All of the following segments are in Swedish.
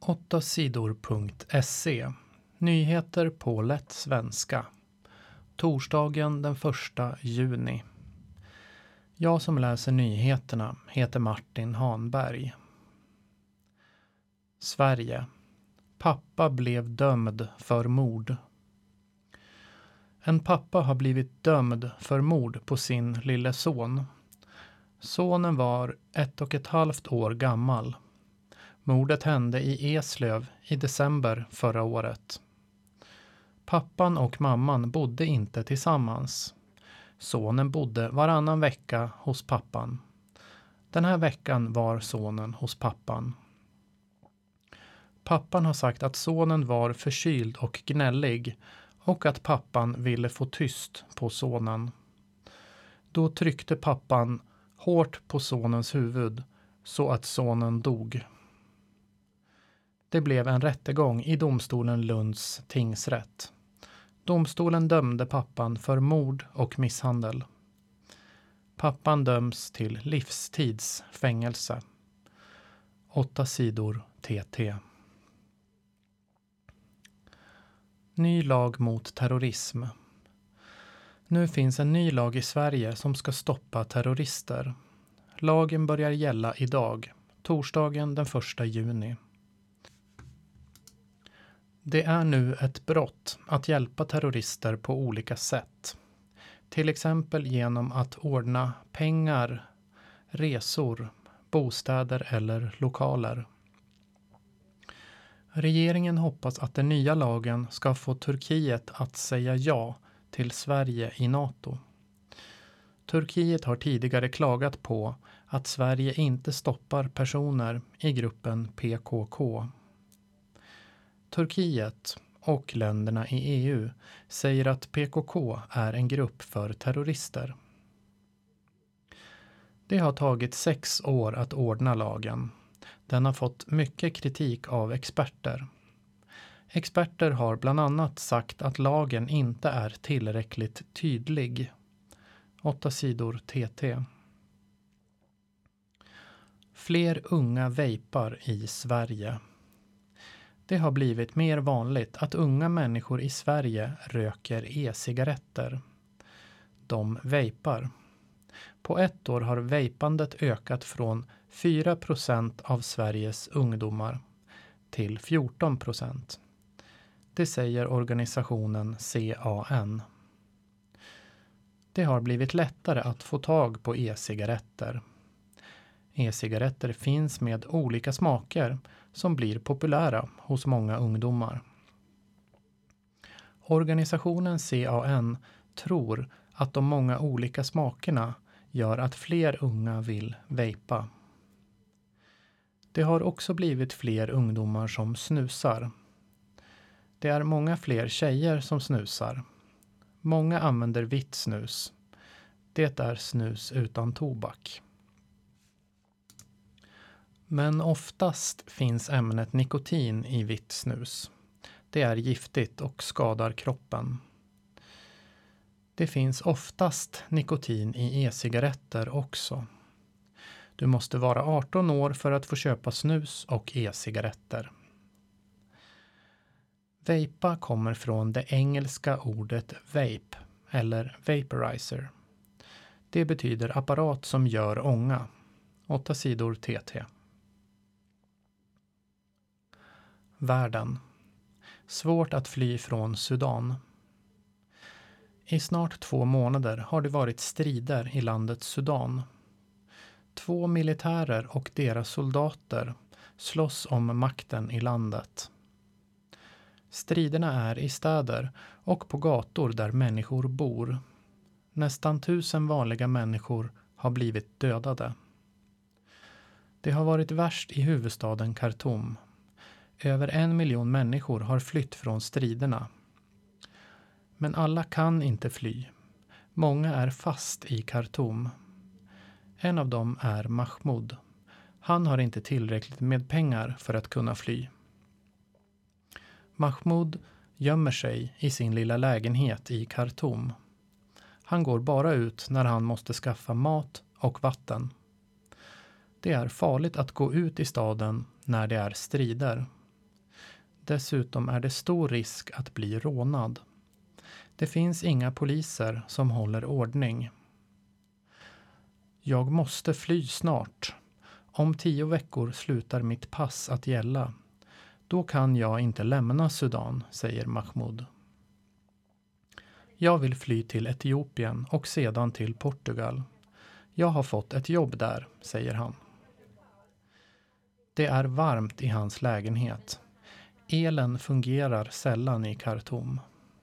8sidor.se. Nyheter på lätt svenska. Torsdagen den 1 juni. Jag som läser nyheterna heter Martin Hanberg. Sverige. Pappa blev dömd för mord. En pappa har blivit dömd för mord på sin lille son. Sonen var 1,5 år gammal. Mordet hände i Eslöv i december förra året. Pappan och mamman bodde inte tillsammans. Sonen bodde varannan vecka hos pappan. Den här veckan var sonen hos pappan. Pappan har sagt att sonen var förkyld och gnällig och att pappan ville få tyst på sonen. Då tryckte pappan hårt på sonens huvud så att sonen dog. Det blev en rättegång i domstolen Lunds tingsrätt. Domstolen dömde pappan för mord och misshandel. Pappan döms till livstids fängelse. 8 sidor TT. Ny lag mot terrorism. Nu finns en ny lag i Sverige som ska stoppa terrorister. Lagen börjar gälla idag, torsdagen den 1 juni. Det är nu ett brott att hjälpa terrorister på olika sätt. Till exempel genom att ordna pengar, resor, bostäder eller lokaler. Regeringen hoppas att den nya lagen ska få Turkiet att säga ja till Sverige i NATO. Turkiet har tidigare klagat på att Sverige inte stoppar personer i gruppen PKK. Turkiet och länderna i EU säger att PKK är en grupp för terrorister. Det har tagit 6 år att ordna lagen. Den har fått mycket kritik av experter. Experter har bland annat sagt att lagen inte är tillräckligt tydlig. 8 sidor TT. Fler unga vejpar i Sverige. Det har blivit mer vanligt att unga människor i Sverige röker e-cigaretter. De vejpar. På ett år har vejpandet ökat från 4% av Sveriges ungdomar till 14%. Det säger organisationen CAN. Det har blivit lättare att få tag på e-cigaretter. E-cigaretter finns med olika smaker som blir populära hos många ungdomar. Organisationen CAN tror att de många olika smakerna gör att fler unga vill vejpa. Det har också blivit fler ungdomar som snusar. Det är många fler tjejer som snusar. Många använder vitt snus. Det är snus utan tobak. Men oftast finns ämnet nikotin i vitt snus. Det är giftigt och skadar kroppen. Det finns oftast nikotin i e-cigaretter också. Du måste vara 18 år för att få köpa snus och e-cigaretter. Vejpa kommer från det engelska ordet vape eller vaporizer. Det betyder apparat som gör ånga. 8 sidor TT. Världen. Svårt att fly från Sudan. I snart 2 månader har det varit strider i landet Sudan. 2 militärer och deras soldater slåss om makten i landet. Striderna är i städer och på gator där människor bor. Nästan 1000 vanliga människor har blivit dödade. Det har varit värst i huvudstaden Khartoum. Över 1 miljon människor har flytt från striderna. Men alla kan inte fly. Många är fast i Khartoum. En av dem är Mahmoud. Han har inte tillräckligt med pengar för att kunna fly. Mahmoud gömmer sig i sin lilla lägenhet i Khartoum. Han går bara ut när han måste skaffa mat och vatten. Det är farligt att gå ut i staden när det är strider. Dessutom är det stor risk att bli rånad. Det finns inga poliser som håller ordning. Jag måste fly snart. Om 10 veckor slutar mitt pass att gälla. Då kan jag inte lämna Sudan, säger Mahmoud. Jag vill fly till Etiopien och sedan till Portugal. Jag har fått ett jobb där, säger han. Det är varmt i hans lägenhet. Elen fungerar sällan i Khartoum.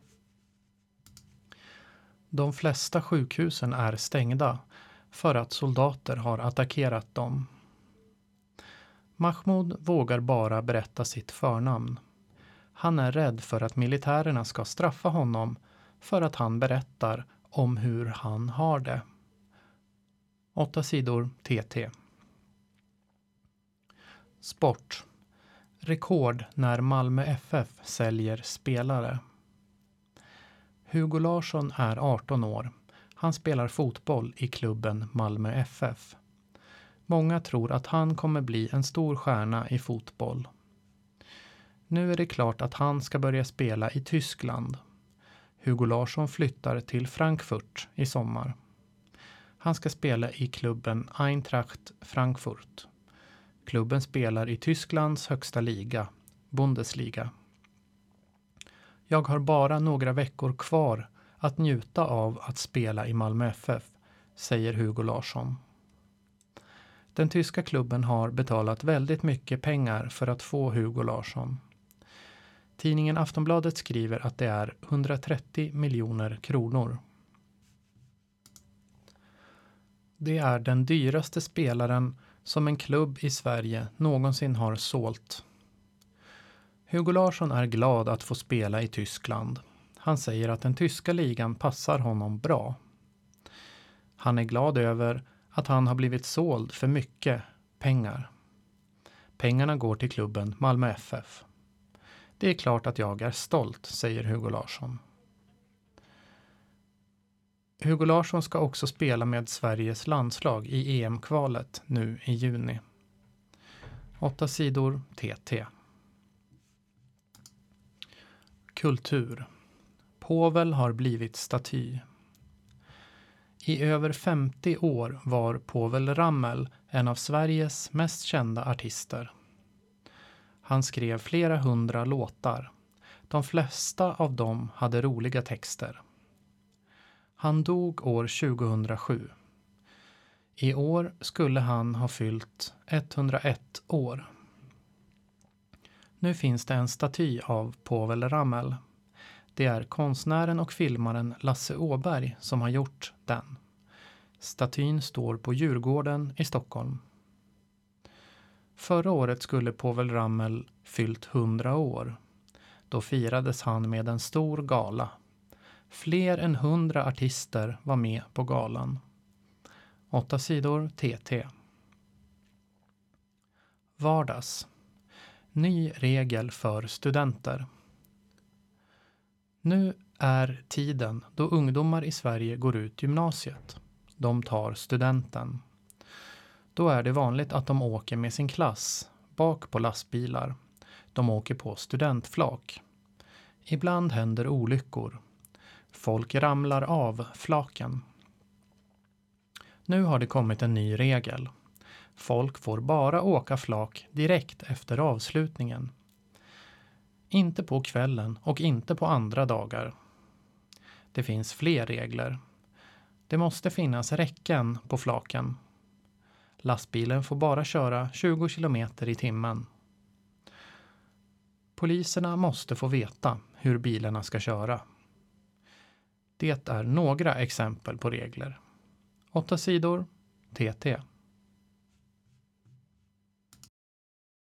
De flesta sjukhusen är stängda för att soldater har attackerat dem. Mahmoud vågar bara berätta sitt förnamn. Han är rädd för att militärerna ska straffa honom för att han berättar om hur han har det. 8 sidor TT. Sport. Rekord när Malmö FF säljer spelare. Hugo Larsson är 18 år. Han spelar fotboll i klubben Malmö FF. Många tror att han kommer bli en stor stjärna i fotboll. Nu är det klart att han ska börja spela i Tyskland. Hugo Larsson flyttar till Frankfurt i sommar. Han ska spela i klubben Eintracht Frankfurt. Klubben spelar i Tysklands högsta liga, Bundesliga. Jag har bara några veckor kvar att njuta av att spela i Malmö FF, säger Hugo Larsson. Den tyska klubben har betalat väldigt mycket pengar för att få Hugo Larsson. Tidningen Aftonbladet skriver att det är 130 miljoner kronor. Det är den dyraste spelaren som en klubb i Sverige någonsin har sålt. Hugo Larsson är glad att få spela i Tyskland. Han säger att den tyska ligan passar honom bra. Han är glad över att han har blivit såld för mycket pengar. Pengarna går till klubben Malmö FF. Det är klart att jag är stolt, säger Hugo Larsson. Hugo Larsson ska också spela med Sveriges landslag i EM-kvalet nu i juni. 8 sidor TT. Kultur. Povel har blivit staty. I över 50 år var Povel Ramel en av Sveriges mest kända artister. Han skrev flera 100 låtar. De flesta av dem hade roliga texter. Han dog år 2007. I år skulle han ha fyllt 101 år. Nu finns det en staty av Povel Ramel. Det är konstnären och filmaren Lasse Åberg som har gjort den. Statyn står på Djurgården i Stockholm. Förra året skulle Povel Ramel fyllt 100 år. Då firades han med en stor gala. Fler än 100 artister var med på galan. 8 sidor TT. Vardags. Ny regel för studenter. Nu är tiden då ungdomar i Sverige går ut gymnasiet. De tar studenten. Då är det vanligt att de åker med sin klass bak på lastbilar. De åker på studentflak. Ibland händer olyckor. Folk ramlar av flaken. Nu har det kommit en ny regel. Folk får bara åka flak direkt efter avslutningen. Inte på kvällen och inte på andra dagar. Det finns fler regler. Det måste finnas räcken på flaken. Lastbilen får bara köra 20 kilometer i timmen. Poliserna måste få veta hur bilarna ska köra. Det är några exempel på regler. 8 sidor TT.